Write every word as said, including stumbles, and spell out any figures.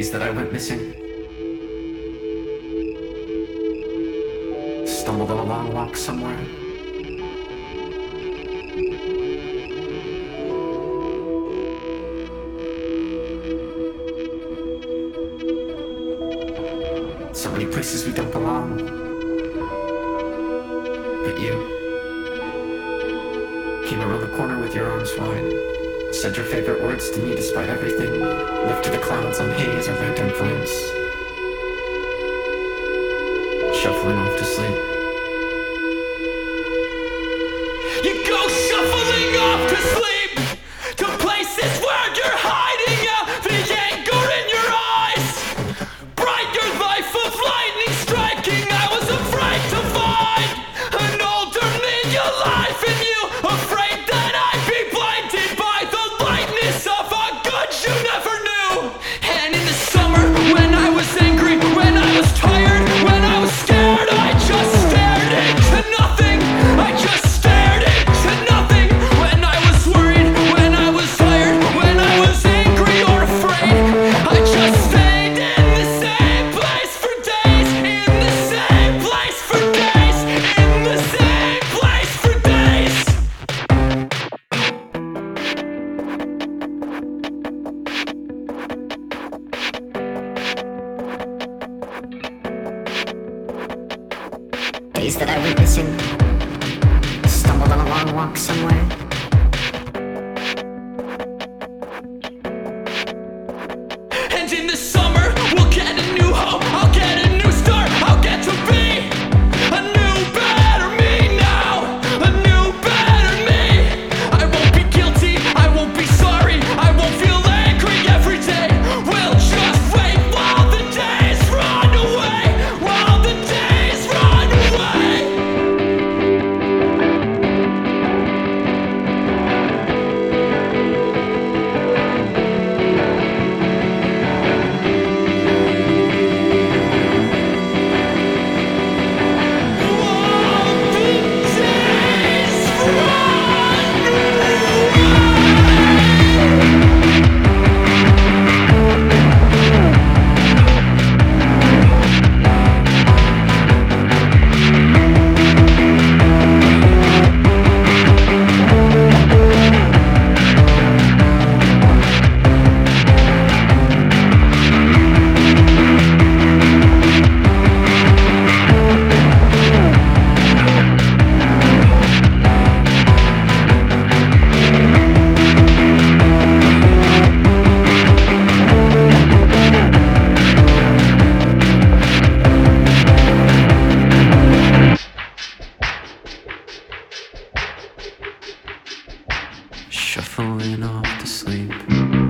Days that I went missing. Stumbled on a long walk somewhere. So many places we don't belong. But you came around the corner with your arms wide. Said your favorite words to me despite everything. Lifted the clouds on haze or lantern flames. Shuffling off to sleep. You go shuffling off to sleep, to places where you're hiding out the anger in your eyes. Brighter life of lightning striking, I was afraid to find an older me alive in you, afraid that I'd be blinded by the lightness of a good you never knew. And in the summer, when I was angry, when I was tired, when I was scared, I just stared into nothing. I just stared into nothing. When I was worried, when I was tired, when I was angry or afraid, I just stayed in the same place for days, in the same place for days, in the same place for days. Days that I went missing. Stumbled on a long walk somewhere. And in the summer, we'll get a new hope. I'll get a new start. I'll get to be a new, better me now. A new, better me. I won't be guilty. I won't be sorry. I won't feel angry every day. We'll just wait while the days run away. While the days run away. Shuffling off to sleep.